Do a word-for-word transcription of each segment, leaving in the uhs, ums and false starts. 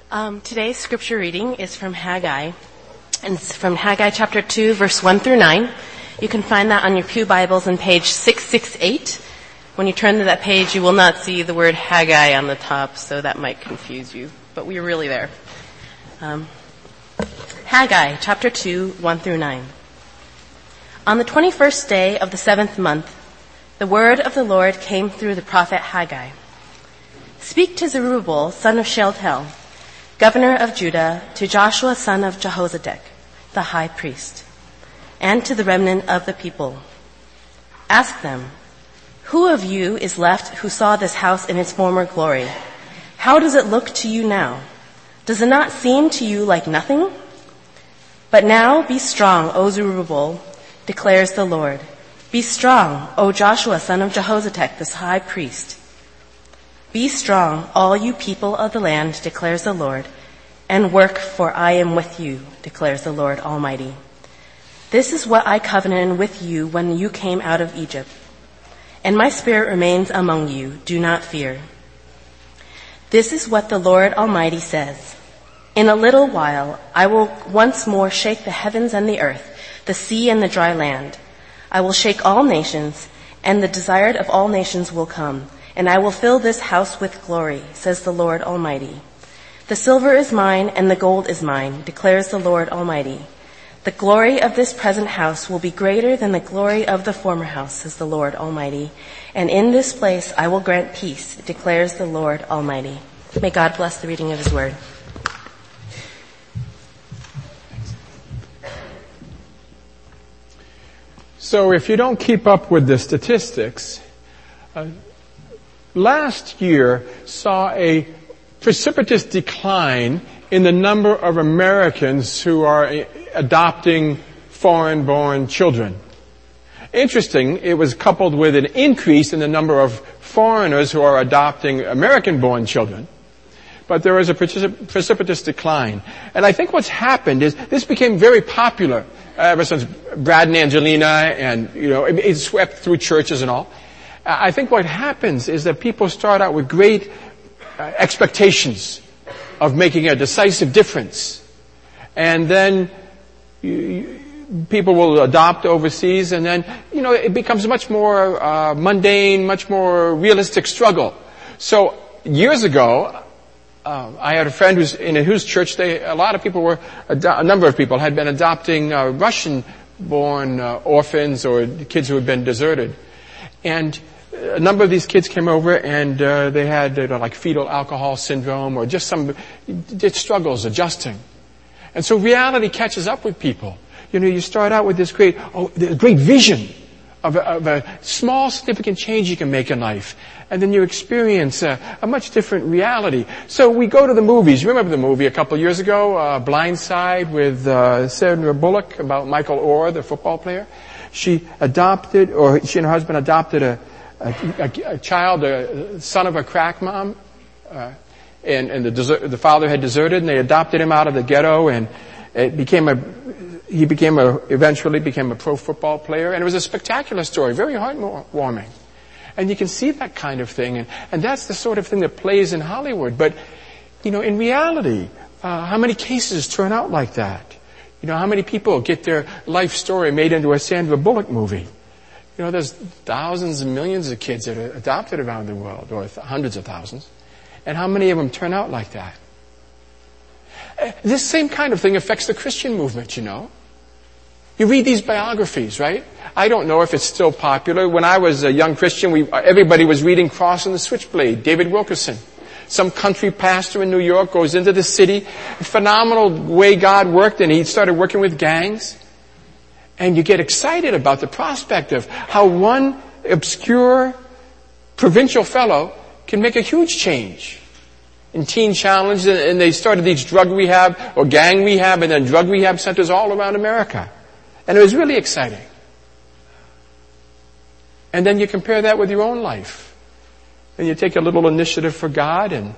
Um, today's scripture reading is from Haggai, and it's from Haggai chapter two, verse one through nine. You can find that on your pew Bibles on page six sixty-eight. When you turn to that page, you will not see the word Haggai on the top, so that might confuse you, but we're really there. Um, Haggai chapter two, one through nine. On the twenty-first day of the seventh month, the word of the Lord came through the prophet Haggai. Speak to Zerubbabel, son of Shealtiel, governor of Judah, to Joshua, son of Jehozadak, the high priest, and to the remnant of the people. Ask them, who of you is left who saw this house in its former glory? How does it look to you now? Does it not seem to you like nothing? But now be strong, O Zerubbabel, declares the Lord. Be strong, O Joshua, son of Jehozadak, this high priest. Be strong, all you people of the land, declares the Lord, and work, for I am with you, declares the Lord Almighty. This is what I covenanted with you when you came out of Egypt. And my spirit remains among you. Do not fear. This is what the Lord Almighty says. In a little while, I will once more shake the heavens and the earth, the sea and the dry land. I will shake all nations, and the desired of all nations will come. And I will fill this house with glory, says the Lord Almighty. The silver is mine and the gold is mine, declares the Lord Almighty. The glory of this present house will be greater than the glory of the former house, says the Lord Almighty. And in this place I will grant peace, declares the Lord Almighty. May God bless the reading of his word. So if you don't keep up with the statistics, uh, last year saw a precipitous decline in the number of Americans who are adopting foreign-born children. Interesting, it was coupled with an increase in the number of foreigners who are adopting American-born children. But there was a precipitous decline. And I think what's happened is this became very popular ever since Brad and Angelina, and, you know, it, it swept through churches and all. I think what happens is that people start out with great uh, expectations of making a decisive difference. And then you, you, people will adopt overseas, and then, you know, it becomes much more uh, mundane, much more realistic struggle. So years ago, uh, I had a friend who's in whose church they a lot of people were ado- a number of people had been adopting uh, Russian-born uh, orphans or kids who had been deserted. And a number of these kids came over, and uh, they had you know, like fetal alcohol syndrome or just some just struggles adjusting. And so reality catches up with people. You know, you start out with this great, oh, this great vision of a, of a small, significant change you can make in life, and then you experience a, a much different reality. So we go to the movies. You remember the movie a couple of years ago, uh, Blind Side, with uh, Sandra Bullock about Michael Orr, the football player. She adopted, or she and her husband adopted a A, a, a child, a son of a crack mom, uh, and, and the, desert, the father had deserted, and they adopted him out of the ghetto, and it became a, he became a, eventually became a pro football player, and it was a spectacular story, very heartwarming. And you can see that kind of thing, and, and that's the sort of thing that plays in Hollywood. But, you know, in reality, uh, how many cases turn out like that? You know, how many people get their life story made into a Sandra Bullock movie? You know, there's thousands and millions of kids that are adopted around the world, or th- hundreds of thousands. And how many of them turn out like that? Uh, this same kind of thing affects the Christian movement, you know. You read these biographies, right? I don't know if it's still popular. When I was a young Christian, we, everybody was reading Cross and the Switchblade, David Wilkerson. Some country pastor in New York goes into the city. A phenomenal way God worked, and he started working with gangs. And you get excited about the prospect of how one obscure provincial fellow can make a huge change. In Teen Challenge, and they started these drug rehab or gang rehab and then drug rehab centers all around America. And it was really exciting. And then you compare that with your own life. And you take a little initiative for God, and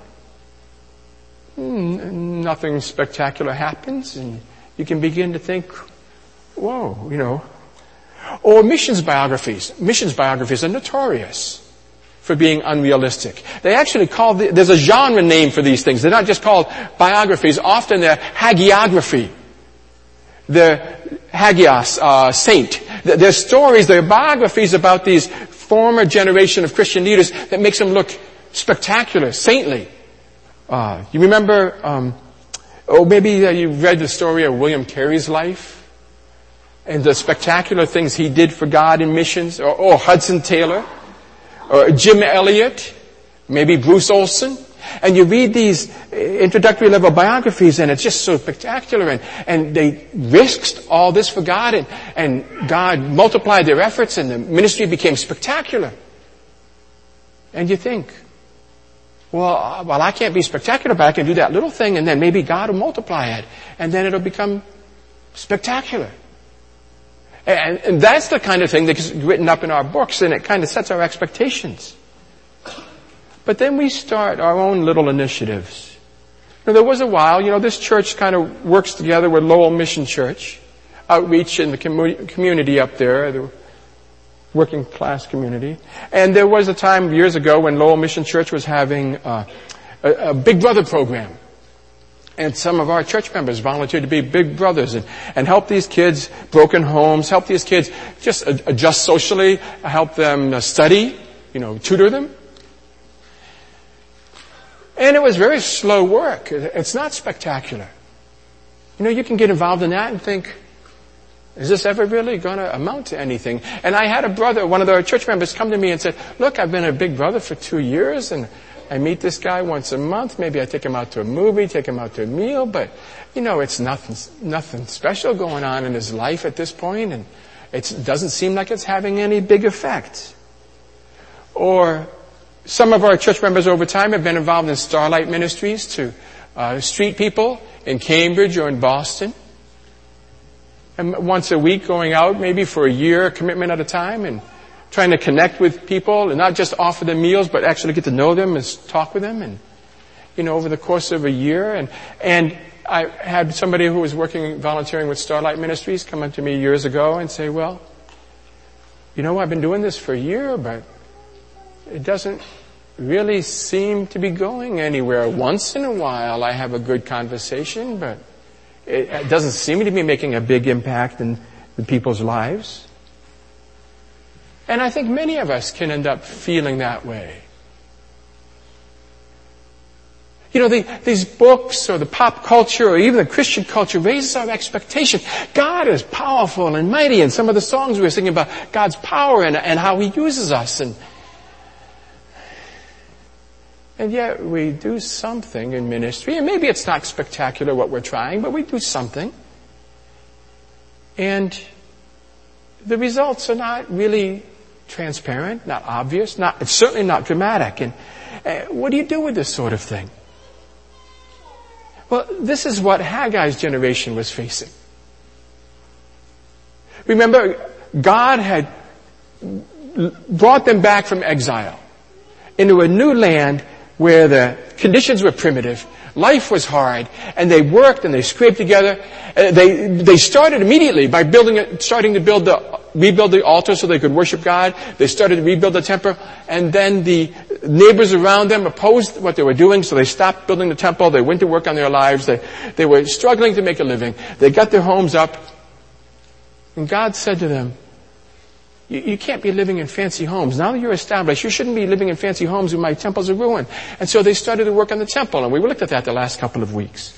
nothing spectacular happens, and you can begin to think, whoa, you know. Or missions biographies. Missions biographies are notorious for being unrealistic. They actually call, the, there's a genre name for these things. They're not just called biographies. Often they're hagiography. They're hagios, uh, saint. They're stories, they're biographies about these former generation of Christian leaders that makes them look spectacular, saintly. Uh, you remember, um, or maybe uh, you've read the story of William Carey's life and the spectacular things he did for God in missions, or, or Hudson Taylor, or Jim Elliot, maybe Bruce Olson. And you read these introductory level biographies and it's just so spectacular, and, and they risked all this for God, and, and God multiplied their efforts and the ministry became spectacular. And you think, well, well, I can't be spectacular, but I can do that little thing and then maybe God will multiply it and then it'll become spectacular. And, and that's the kind of thing that's written up in our books, and it kind of sets our expectations. But then we start our own little initiatives. Now, there was a while, you know, this church kind of works together with Lowell Mission Church, outreach in the commu- community up there, the working class community. And there was a time years ago when Lowell Mission Church was having uh, a, a Big Brother program. And some of our church members volunteered to be big brothers and, and help these kids, broken homes, help these kids just adjust socially, help them study, you know, tutor them. And it was very slow work. It's not spectacular. You know, you can get involved in that and think, is this ever really going to amount to anything? And I had a brother, one of our church members, come to me and said, look, I've been a big brother for two years and I meet this guy once a month. Maybe I take him out to a movie, take him out to a meal, but, you know, it's nothing, nothing special going on in his life at this point, and it doesn't seem like it's having any big effect. Or some of our church members over time have been involved in Starlight Ministries to uh, street people in Cambridge or in Boston. And once a week going out, maybe for a year, a commitment at a time, and trying to connect with people and not just offer them meals, but actually get to know them and talk with them. And, you know, over the course of a year. And, and I had somebody who was working, volunteering with Starlight Ministries come up to me years ago and say, well, you know, I've been doing this for a year, but it doesn't really seem to be going anywhere. Once in a while I have a good conversation, but it doesn't seem to be making a big impact in the people's lives. And I think many of us can end up feeling that way. You know, the, these books or the pop culture or even the Christian culture raises our expectation. God is powerful and mighty, and some of the songs we were singing about God's power and, and how He uses us. And, and yet we do something in ministry, and maybe it's not spectacular what we're trying, but we do something. And the results are not really transparent, not obvious, not, it's certainly not dramatic. And uh, what do you do with this sort of thing? Well, this is what Haggai's generation was facing. Remember, God had brought them back from exile into a new land where the conditions were primitive, life was hard, and they worked and they scraped together. Uh, they they started immediately by building it, starting to build the rebuild the altar so they could worship God. They started to rebuild the temple, and then the neighbors around them opposed what they were doing, so they stopped building the temple. They went to work on their lives. They they were struggling to make a living. They got their homes up, and God said to them, You, you can't be living in fancy homes. Now that you're established, you shouldn't be living in fancy homes when my temples are ruined. And so they started to work on the temple, and we looked at that the last couple of weeks.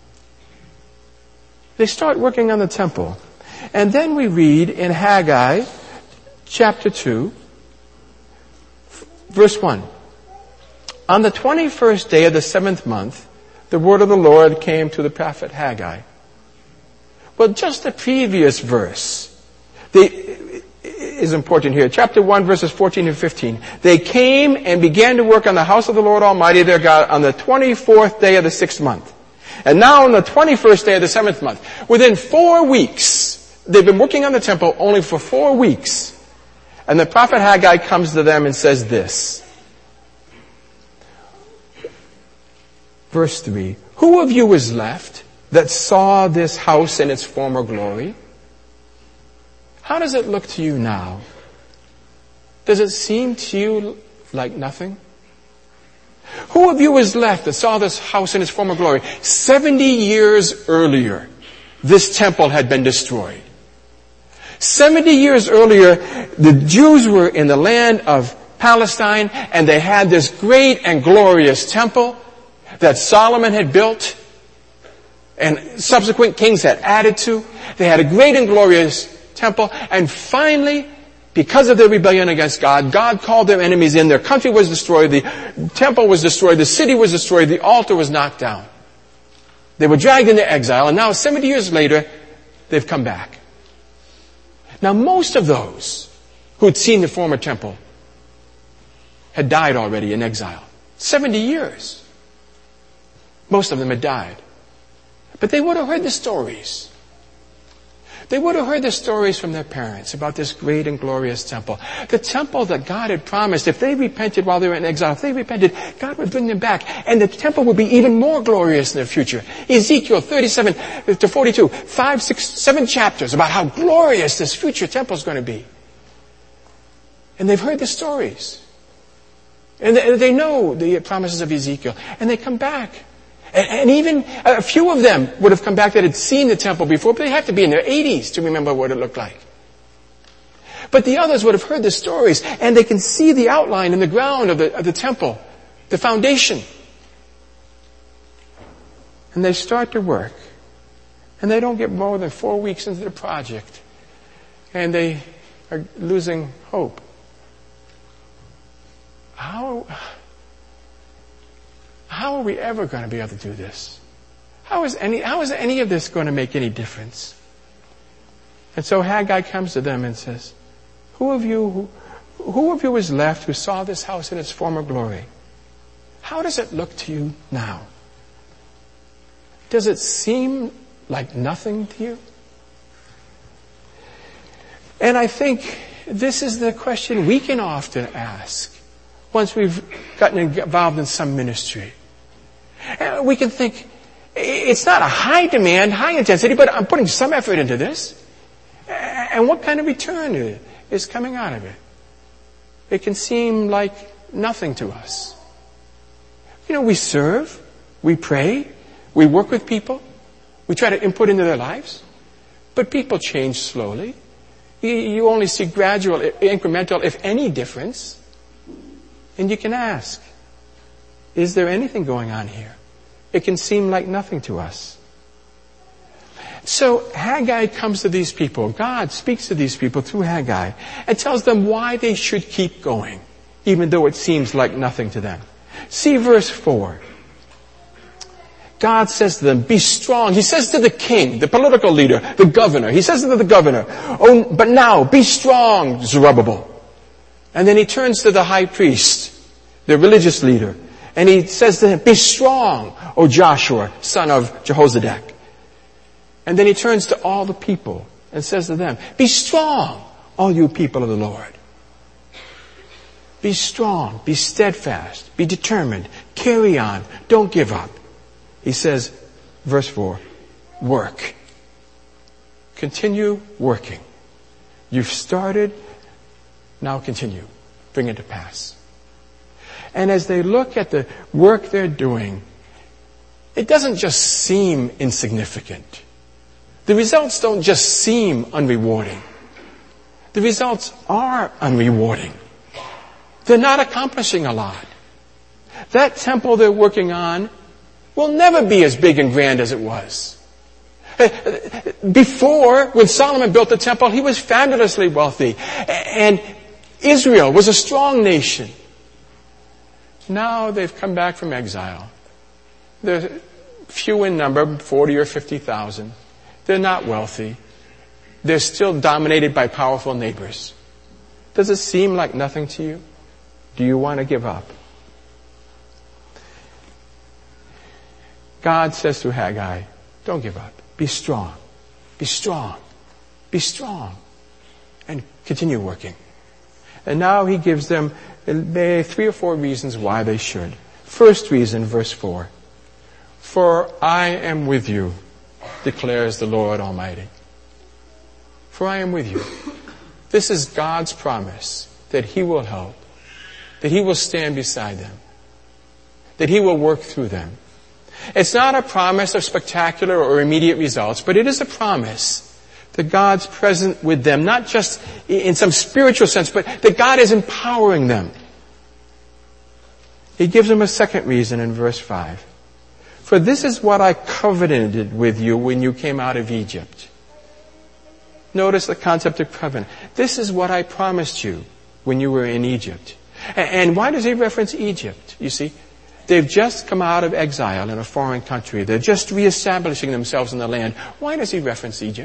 They start working on the temple. And then we read in Haggai, chapter two, verse one. On the twenty-first day of the seventh month, the word of the Lord came to the prophet Haggai. Well, just the previous verse, the is important here. Chapter one, verses fourteen and fifteen. They came and began to work on the house of the Lord Almighty their God on the twenty-fourth day of the sixth month. And now on the twenty-first day of the seventh month. Within four weeks, they've been working on the temple only for four weeks. And the prophet Haggai comes to them and says this. Verse three. Who of you is left that saw this house in its former glory? How does it look to you now? Does it seem to you like nothing? Who of you was left that saw this house in its former glory? Seventy years earlier, this temple had been destroyed. Seventy years earlier, the Jews were in the land of Palestine, and they had this great and glorious temple that Solomon had built, and subsequent kings had added to. They had a great and glorious temple, and finally, because of their rebellion against God, God called their enemies in. Their country was destroyed. The temple was destroyed. The city was destroyed. The altar was knocked down. They were dragged into exile. And now, seventy years later, they've come back. Now, most of those who had seen the former temple had died already in exile. seventy years. Most of them had died. But they would have heard the stories. They would have heard the stories from their parents about this great and glorious temple. The temple that God had promised, if they repented while they were in exile, if they repented, God would bring them back. And the temple would be even more glorious in the future. Ezekiel thirty-seven to forty-two, five, six, seven chapters about how glorious this future temple is going to be. And they've heard the stories. And they know the promises of Ezekiel. And they come back. And even a few of them would have come back that had seen the temple before, but they have to be in their eighties to remember what it looked like. But the others would have heard the stories, and they can see the outline in the ground of the, of the temple, the foundation. And they start to work, and they don't get more than four weeks into the project, and they are losing hope. How... How are we ever going to be able to do this? How is any, how is any of this going to make any difference? And so Haggai comes to them and says, who of you, who, who of you is left who saw this house in its former glory? How does it look to you now? Does it seem like nothing to you? And I think this is the question we can often ask once we've gotten involved in some ministry. And we can think, it's not a high demand, high intensity, but I'm putting some effort into this. And what kind of return is coming out of it? It can seem like nothing to us. You know, we serve, we pray, we work with people, we try to input into their lives, but people change slowly. You only see gradual, incremental, if any, difference. And you can ask, is there anything going on here? It can seem like nothing to us. So Haggai comes to these people. God speaks to these people through Haggai and tells them why they should keep going, even though it seems like nothing to them. See verse four. God says to them, be strong. He says to the king, the political leader, the governor. He says to the governor, oh, but now be strong, Zerubbabel. And then he turns to the high priest, the religious leader, and he says to him, be strong, O Joshua, son of Jehozadak. And then he turns to all the people and says to them, be strong, all you people of the Lord. Be strong, be steadfast, be determined, carry on, don't give up. He says, verse four, work. Continue working. You've started, now continue. Bring it to pass. And as they look at the work they're doing, it doesn't just seem insignificant. The results don't just seem unrewarding. The results are unrewarding. They're not accomplishing a lot. That temple they're working on will never be as big and grand as it was. Before, when Solomon built the temple, he was fabulously wealthy. And Israel was a strong nation. Now they've come back from exile. They're few in number, forty or fifty thousand. They're not wealthy. They're still dominated by powerful neighbors. Does it seem like nothing to you? Do you want to give up? God says to Haggai, don't give up. Be strong. Be strong. Be strong. And continue working. And now he gives them three or four reasons why they should. First reason, verse four. For I am with you, declares the Lord Almighty. For I am with you. This is God's promise that he will help. that He will stand beside them, that He will work through them. It's not a promise of spectacular or immediate results, but it is a promise that God's present with them, not just in some spiritual sense, but that God is empowering them. He gives them a second reason in verse five. For this is what I covenanted with you when you came out of Egypt. Notice the concept of covenant. This is what I promised you when you were in Egypt. And why does he reference Egypt? You see, they've just come out of exile in a foreign country. They're just reestablishing themselves in the land. Why does he reference Egypt?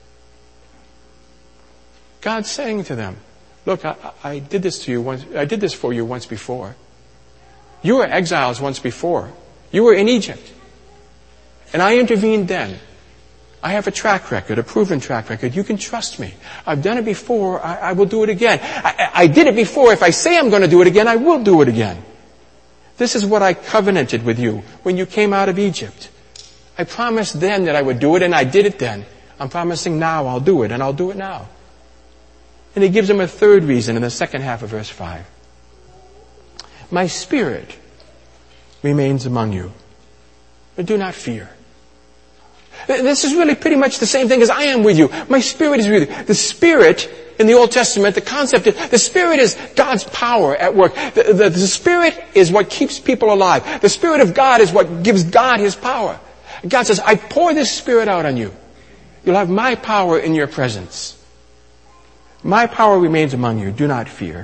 God's saying to them, look, I, I did this to you once, I did this for you once before. You were exiles once before. You were in Egypt. And I intervened then. I have a track record, a proven track record. You can trust me. I've done it before. I, I will do it again. I, I did it before. If I say I'm going to do it again, I will do it again. This is what I covenanted with you when you came out of Egypt. I promised then that I would do it, and I did it then. I'm promising now I'll do it, and I'll do it now. And he gives them a third reason in the second half of verse five. My Spirit remains among you. But do not fear. This is really pretty much the same thing as I am with you. My Spirit is with you. The Spirit in the Old Testament, the concept is, the Spirit is God's power at work. The, the, the Spirit is what keeps people alive. The Spirit of God is what gives God His power. God says, I pour this Spirit out on you. You'll have my power in your presence. My power remains among you. Do not fear.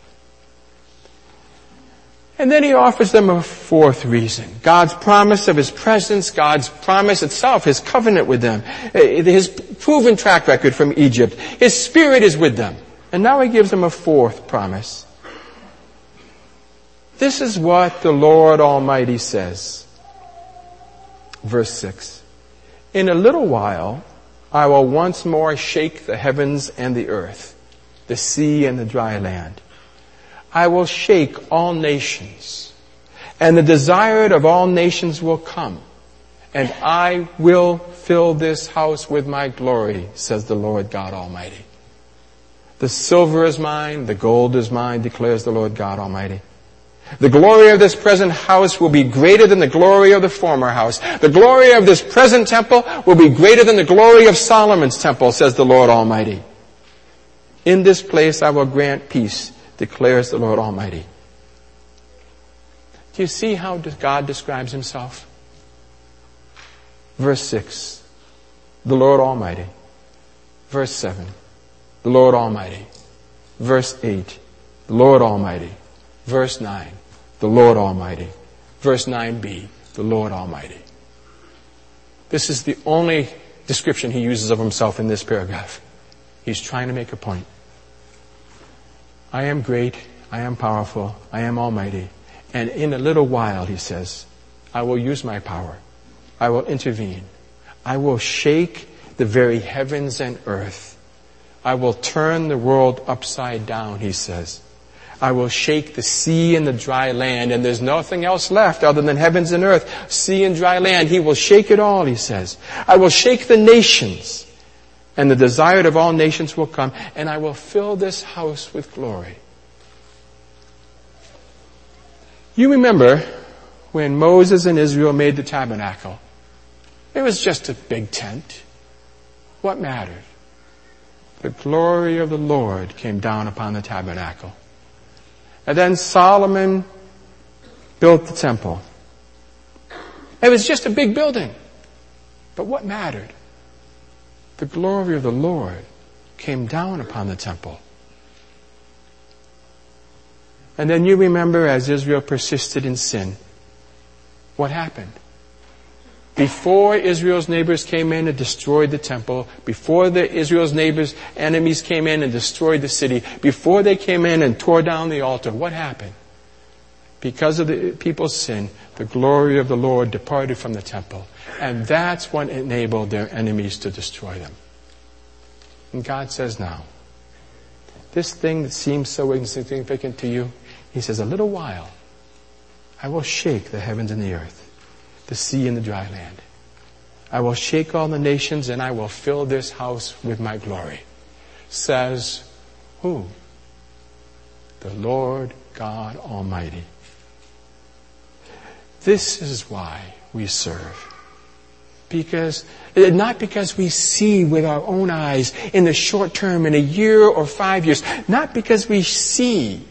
And then he offers them a fourth reason. God's promise of His presence, God's promise itself, His covenant with them, His proven track record from Egypt. His Spirit is with them. And now he gives them a fourth promise. This is what the Lord Almighty says. Verse six. In a little while, I will once more shake the heavens and the earth, the sea and the dry land. I will shake all nations, and the desired of all nations will come, and I will fill this house with my glory, says the Lord God Almighty. The silver is mine, the gold is mine, declares the Lord God Almighty. The glory of this present house will be greater than the glory of the former house. The glory of this present temple will be greater than the glory of Solomon's temple, says the Lord Almighty. In this place I will grant peace, declares the Lord Almighty. Do you see how God describes Himself? Verse six, the Lord Almighty. Verse seven, the Lord Almighty. Verse eight, the Lord Almighty. Verse nine, the Lord Almighty. Verse nine b, the Lord Almighty. This is the only description he uses of himself in this paragraph. He's trying to make a point. I am great, I am powerful, I am almighty. And in a little while, he says, I will use my power. I will intervene. I will shake the very heavens and earth. I will turn the world upside down, he says. I will shake the sea and the dry land, and there's nothing else left other than heavens and earth, sea and dry land. He will shake it all, he says. I will shake the nations, and the desired of all nations will come, and I will fill this house with glory. You remember when Moses and Israel made the tabernacle. It was just a big tent. What mattered? The glory of the Lord came down upon the tabernacle. And then Solomon built the temple. It was just a big building. But what mattered? The glory of the Lord came down upon the temple. And then you remember as Israel persisted in sin, what happened? Before Israel's neighbors came in and destroyed the temple, before the Israel's neighbors' enemies came in and destroyed the city, before they came in and tore down the altar, what happened? Because of the people's sin, the glory of the Lord departed from the temple. And that's what enabled their enemies to destroy them. And God says now, this thing that seems so insignificant to you, He says, a little while, I will shake the heavens and the earth, the sea and the dry land. I will shake all the nations, and I will fill this house with my glory. Says who? The Lord God Almighty. This is why we serve. Because, not because we see with our own eyes in the short term, in a year or five years. Not because we see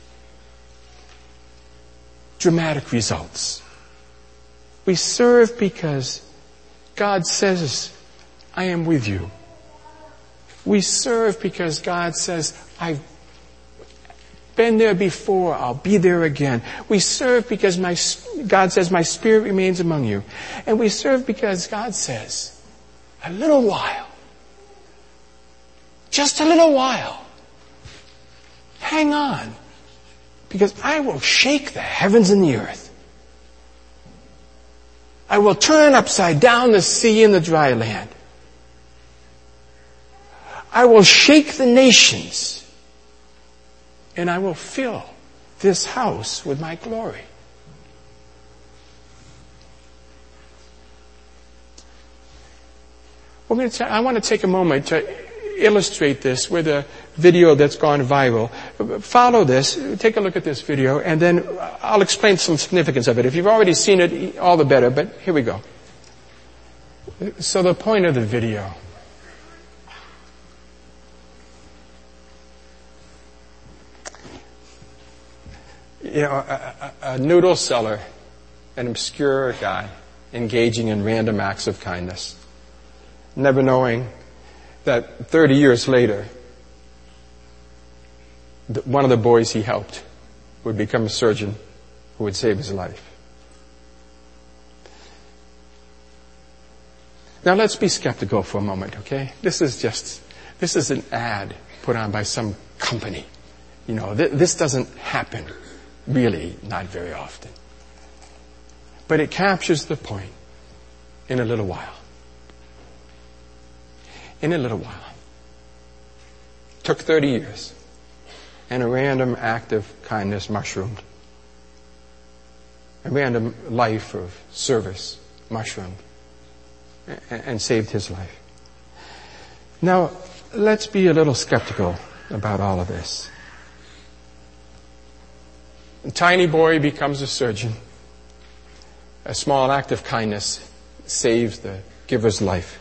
dramatic results. We serve because God says, I am with you. We serve because God says, I've been there before, I'll be there again. We serve because my, God says, my spirit remains among you. And we serve because God says, a little while, just a little while, hang on, because I will shake the heavens and the earth. I will turn upside down the sea and the dry land. I will shake the nations. And I will fill this house with my glory. We're going to ta- I want to take a moment to illustrate this with a video that's gone viral. Follow this, take a look at this video, and then I'll explain some significance of it. If you've already seen it, all the better, but here we go. So the point of the video. You know, a, a, a noodle seller, an obscure guy, engaging in random acts of kindness, never knowing that thirty years later, the, one of the boys he helped would become a surgeon who would save his life. Now let's be skeptical for a moment, okay? This is just, this is an ad put on by some company. You know, th- this doesn't happen. Really, not very often. But it captures the point in a little while. In a little while. Took thirty years. And a random act of kindness mushroomed. A random life of service mushroomed. And, and saved his life. Now, let's be a little skeptical about all of this. A tiny boy becomes a surgeon. A small act of kindness saves the giver's life.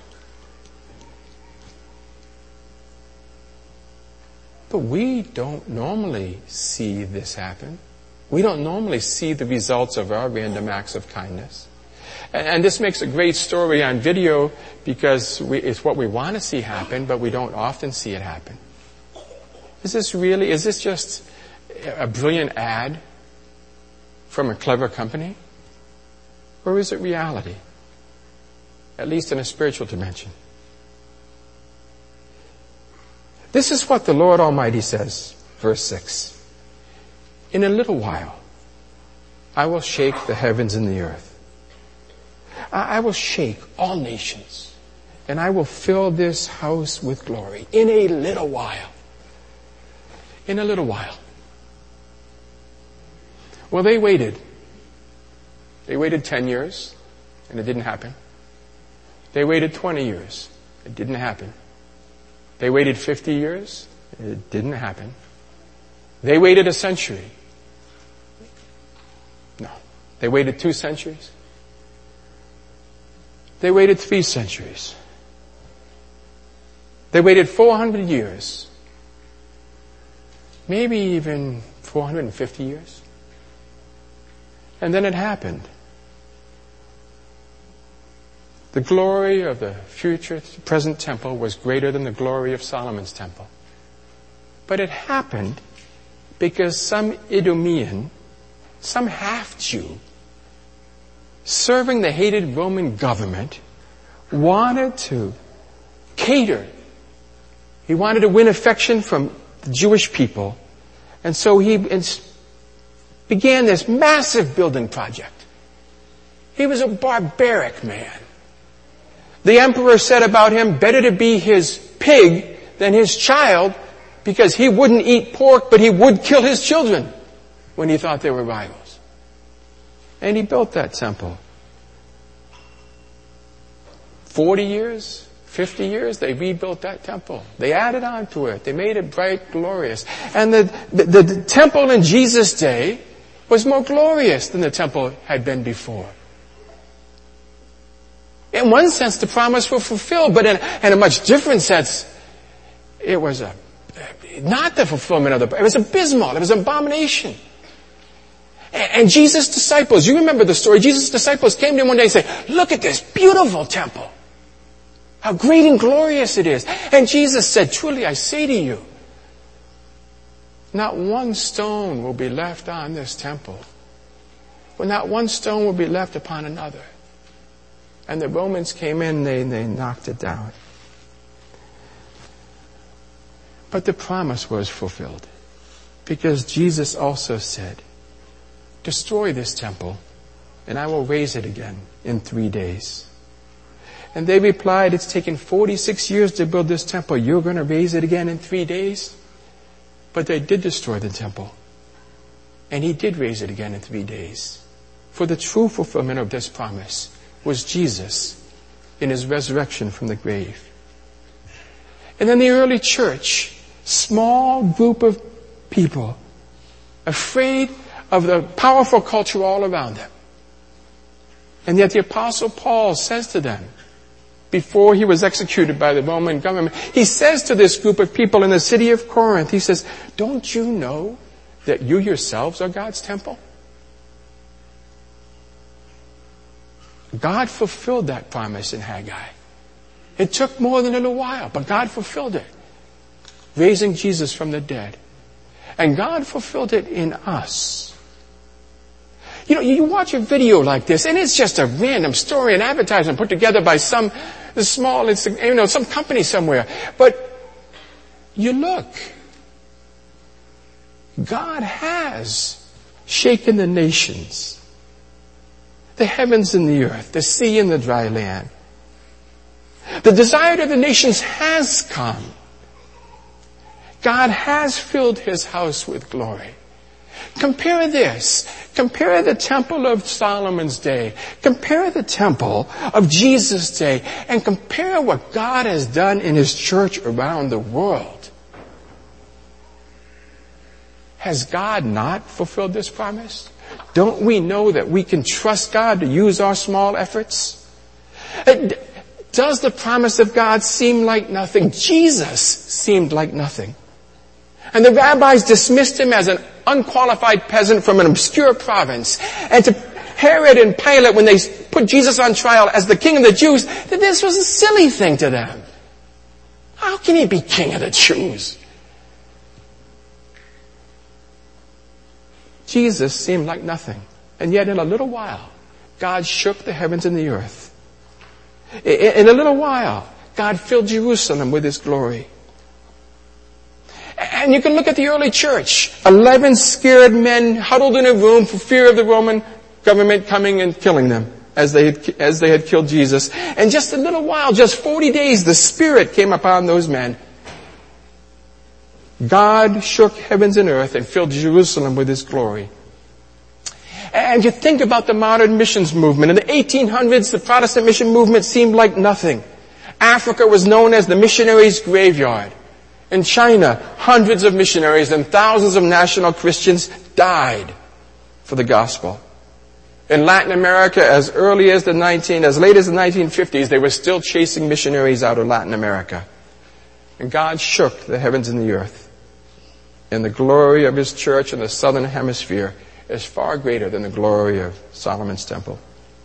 But we don't normally see this happen. We don't normally see the results of our random acts of kindness. And, and this makes a great story on video because we, it's what we want to see happen, but we don't often see it happen. Is this really, is this just a brilliant ad from a clever company? Or is it reality? At least in a spiritual dimension. This is what the Lord Almighty says, verse six. In a little while, I will shake the heavens and the earth. I will shake all nations, and I will fill this house with glory. In a little while. In a little while. Well, they waited. They waited ten years, and it didn't happen. They waited twenty years. It didn't happen. They waited fifty years. It didn't happen. They waited a century. No. They waited two centuries. They waited three centuries. They waited four hundred years. Maybe even four hundred fifty years. And then it happened. The glory of the future present temple was greater than the glory of Solomon's temple. But it happened because some Idumean, some half-Jew, serving the hated Roman government, wanted to cater. He wanted to win affection from the Jewish people. And so he began this massive building project. He was a barbaric man. The emperor said about him, better to be his pig than his child, because he wouldn't eat pork, but he would kill his children when he thought they were rivals. And he built that temple. Forty years, fifty years, they rebuilt that temple. They added on to it. They made it bright, glorious. And the, the, the temple in Jesus' day was more glorious than the temple had been before. In one sense, the promise was fulfilled, but in, in a much different sense, it was a, not the fulfillment of the, it was abysmal. It was an abomination. And, and Jesus' disciples, you remember the story, Jesus' disciples came to him one day and said, look at this beautiful temple. How great and glorious it is. And Jesus said, truly I say to you, not one stone will be left on this temple. But not one stone will be left upon another. And the Romans came in, they, they knocked it down. But the promise was fulfilled. Because Jesus also said, destroy this temple, and I will raise it again in three days. And they replied, it's taken forty-six years to build this temple. You're going to raise it again in three days? But they did destroy the temple. And he did raise it again in three days. For the true fulfillment of this promise was Jesus in his resurrection from the grave. And then the early church, small group of people, afraid of the powerful culture all around them. And yet the Apostle Paul says to them, before he was executed by the Roman government, he says to this group of people in the city of Corinth, he says, don't you know that you yourselves are God's temple? God fulfilled that promise in Haggai. It took more than a little while, but God fulfilled it, raising Jesus from the dead. And God fulfilled it in us. You know, you watch a video like this, and it's just a random story, an advertisement put together by some small, you know, some company somewhere. But you look, God has shaken the nations, the heavens and the earth, the sea and the dry land. The desire of the nations has come. God has filled his house with glory. Compare this. Compare the temple of Solomon's day. Compare the temple of Jesus' day. And compare what God has done in his church around the world. Has God not fulfilled this promise? Don't we know that we can trust God to use our small efforts? Does the promise of God seem like nothing? Jesus seemed like nothing. And the rabbis dismissed him as an unqualified peasant from an obscure province. And to Herod and Pilate, when they put Jesus on trial as the king of the Jews, that this was a silly thing to them. How can he be king of the Jews? Jesus seemed like nothing. And yet in a little while, God shook the heavens and the earth. In a little while, God filled Jerusalem with his glory. And you can look at the early church. Eleven scared men huddled in a room for fear of the Roman government coming and killing them as they had, as they had killed Jesus. And just a little while, just forty days, the Spirit came upon those men. God shook heavens and earth and filled Jerusalem with his glory. And you think about the modern missions movement. In the eighteen hundreds, the Protestant mission movement seemed like nothing. Africa was known as the missionaries' graveyard. In China, hundreds of missionaries and thousands of national Christians died for the gospel. In Latin America, as early as the nineteen, as late as the nineteen fifties, they were still chasing missionaries out of Latin America. And God shook the heavens and the earth. And the glory of his church in the southern hemisphere is far greater than the glory of Solomon's temple.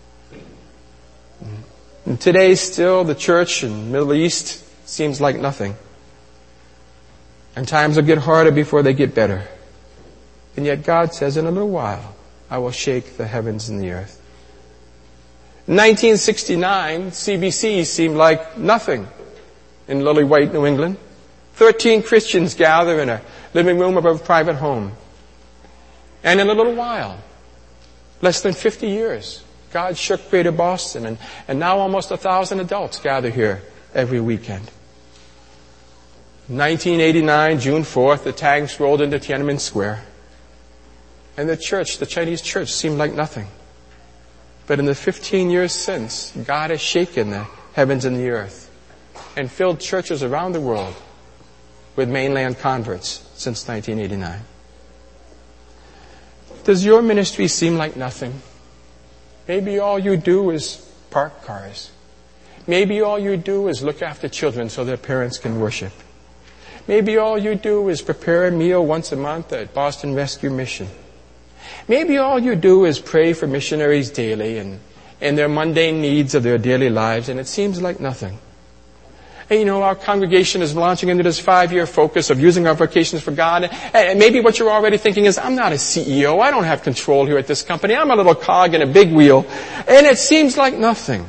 And today still the church in the Middle East seems like nothing. And times will get harder before they get better. And yet God says, in a little while, I will shake the heavens and the earth. In nineteen sixty-nine, C B C seemed like nothing in lily white New England. Thirteen Christians gather in a living room of a private home. And in a little while, less than fifty years, God shook Greater Boston, and, and now almost a thousand adults gather here every weekend. nineteen eighty-nine, June fourth, the tanks rolled into Tiananmen Square. And the church, the Chinese church, seemed like nothing. But in the fifteen years since, God has shaken the heavens and the earth. and filled churches around the world with mainland converts since nineteen eighty-nine. Does your ministry seem like nothing? Maybe all you do is park cars. Maybe all you do is look after children so their parents can worship. Maybe all you do is prepare a meal once a month at Boston Rescue Mission. Maybe all you do is pray for missionaries daily and, and their mundane needs of their daily lives, and it seems like nothing. And you know, our congregation is launching into this five-year focus of using our vocations for God. And maybe what you're already thinking is, I'm not a C E O. I don't have control here at this company. I'm a little cog in a big wheel. And it seems like nothing.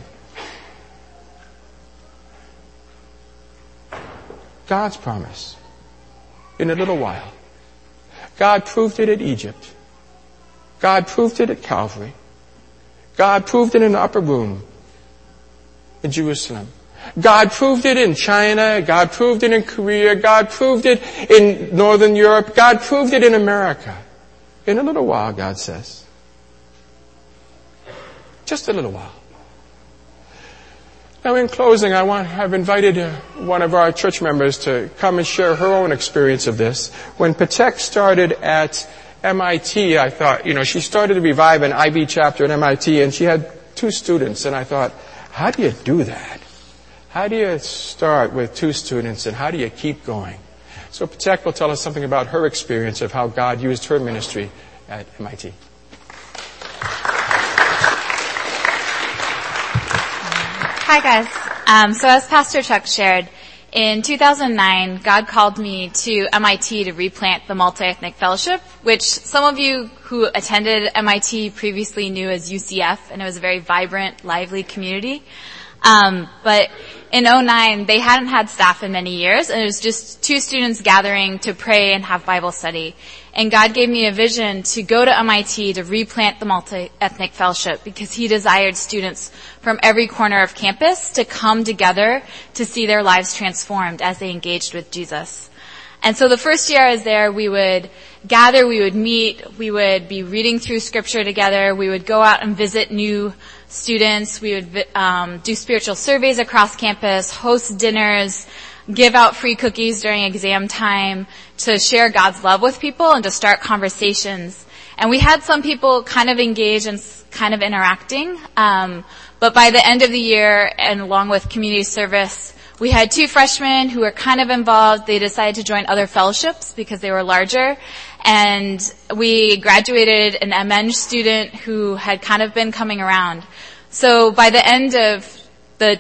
God's promise. In a little while. God proved it at Egypt. God proved it at Calvary. God proved it in the upper room in Jerusalem. God proved it in China. God proved it in Korea. God proved it in Northern Europe. God proved it in America. In a little while, God says. Just a little while. Now, in closing, I want, I've invited uh, one of our church members to come and share her own experience of this. When Patek started at M I T, I thought, you know, she started to revive an I B chapter at M I T, and she had two students, and I thought, how do you do that? How do you start with two students, and how do you keep going? So Patek will tell us something about her experience of how God used her ministry at M I T. Hi, guys. Um, so as Pastor Chuck shared, in two thousand nine, God called me to M I T to replant the Multi-Ethnic Fellowship, which some of you who attended M I T previously knew as U C F, and it was a very vibrant, lively community. Um, but in oh nine, they hadn't had staff in many years, and it was just two students gathering to pray and have Bible study. And God gave me a vision to go to M I T to replant the Multi-Ethnic Fellowship because He desired students from every corner of campus to come together to see their lives transformed as they engaged with Jesus. And so the first year I was there, we would gather, we would meet, we would be reading through scripture together, we would go out and visit new students, we would um, do spiritual surveys across campus, host dinners, give out free cookies during exam time to share God's love with people and to start conversations. And we had some people kind of engage and kind of interacting, um, but by the end of the year and along with community service, we had two freshmen who were kind of involved. They decided to join other fellowships because they were larger. And we graduated an M Eng student who had kind of been coming around. So by the end of the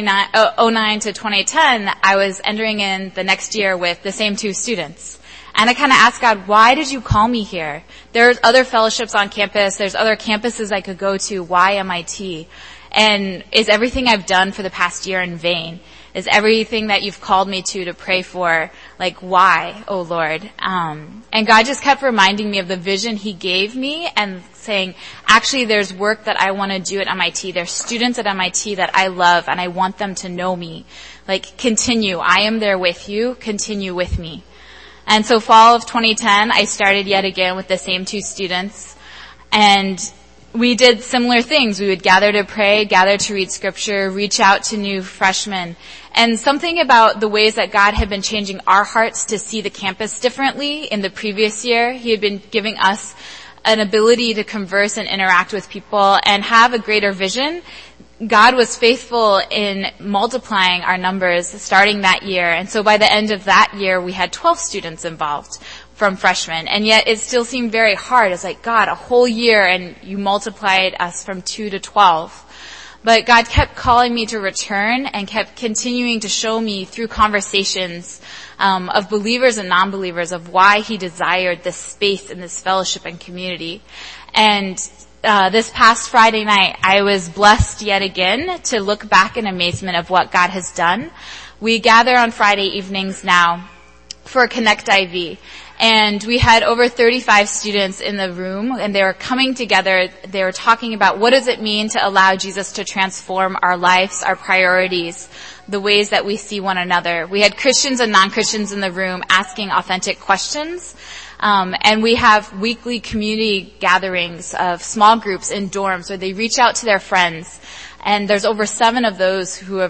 oh nine to twenty ten, I was entering in the next year with the same two students. And I kind of asked God, why did you call me here? There's other fellowships on campus. There's other campuses I could go to. Why M I T? And is everything I've done for the past year in vain? Is everything that you've called me to to pray for, like, why, oh Lord? Um, and God just kept reminding me of the vision He gave me and saying, actually, there's work that I want to do at M I T. There's students at M I T that I love and I want them to know me. Like, continue. I am there with you. Continue with me. And so fall of twenty ten, I started yet again with the same two students. And we did similar things. We would gather to pray, gather to read scripture, reach out to new freshmen. And something about the ways that God had been changing our hearts to see the campus differently in the previous year. He had been giving us an ability to converse and interact with people and have a greater vision. God was faithful in multiplying our numbers starting that year. And so by the end of that year, we had twelve students involved from freshmen. And yet it still seemed very hard. It's like, God, a whole year and you multiplied us from two to twelve. But God kept calling me to return and kept continuing to show me through conversations um, of believers and non-believers of why He desired this space and this fellowship and community. And uh, this past Friday night, I was blessed yet again to look back in amazement of what God has done. We gather on Friday evenings now for Connect I V. And we had over thirty-five students in the room, and they were coming together. They were talking about what does it mean to allow Jesus to transform our lives, our priorities, the ways that we see one another. We had Christians and non-Christians in the room asking authentic questions. Um, and we have weekly community gatherings of small groups in dorms where they reach out to their friends. And there's over seven of those who have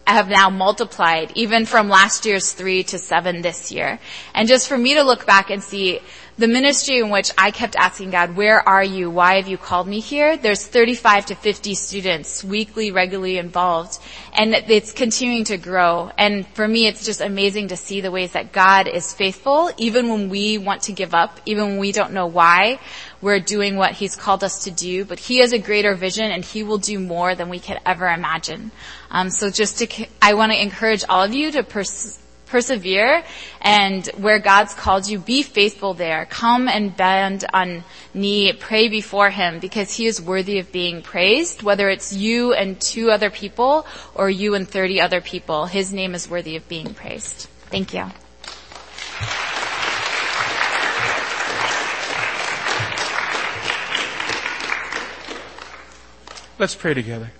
have now multiplied, even from last year's three to seven this year. And just for me to look back and see the ministry in which I kept asking God, where are you? Why have you called me here? There's thirty-five to fifty students weekly, regularly involved, and it's continuing to grow. And for me, it's just amazing to see the ways that God is faithful, even when we want to give up, even when we don't know why we're doing what He's called us to do. But He has a greater vision, and He will do more than we could ever imagine. Um, so just to, I want to encourage all of you to pursue persevere, and where God's called you, be faithful there. Come and bend on knee, pray before Him, because He is worthy of being praised, whether it's you and two other people or you and thirty other people. His name is worthy of being praised. Thank you. Let's pray together.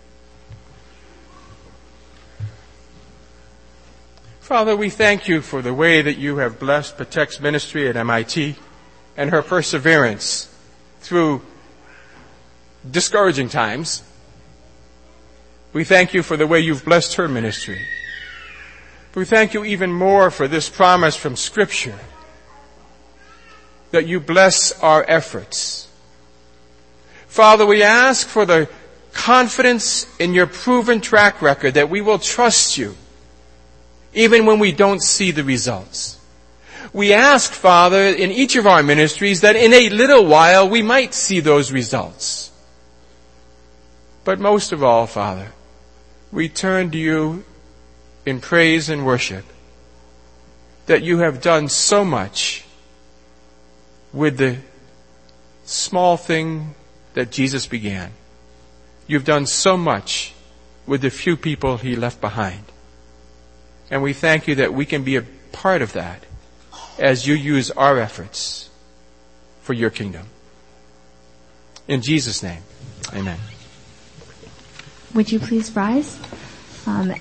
Father, we thank you for the way that you have blessed Patek's ministry at M I T and her perseverance through discouraging times. We thank you for the way you've blessed her ministry. We thank you even more for this promise from Scripture that you bless our efforts. Father, we ask for the confidence in your proven track record that we will trust you even when we don't see the results. We ask, Father, in each of our ministries that in a little while we might see those results. But most of all, Father, we turn to you in praise and worship that you have done so much with the small thing that Jesus began. You've done so much with the few people He left behind. And we thank you that we can be a part of that as you use our efforts for your kingdom. In Jesus' name, amen. Would you please rise? Um,